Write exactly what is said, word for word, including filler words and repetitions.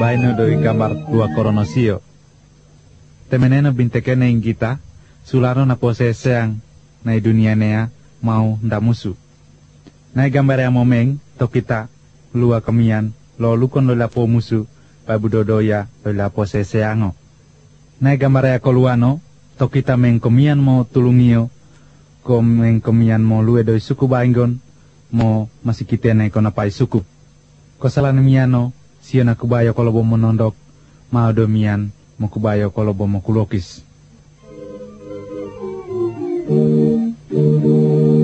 baino doi gambar tua koronosio. Temenena bintekene ing kita, sularo na poseseang na dunia nea mau nda musu. Na gambar ya momeng to kita lua kemian lo lukon lo lapo musu pa budodoya lo lapo seseango. Na gambar ya koluano to kita meng kemian mo tulungio ko meng kemian mo lue doi suku bainggon mo masih kitene ko napai suku. Ko salan miano siana kubayo kolobo monondok mau do mian mo kubayo kolobo mo kulokis.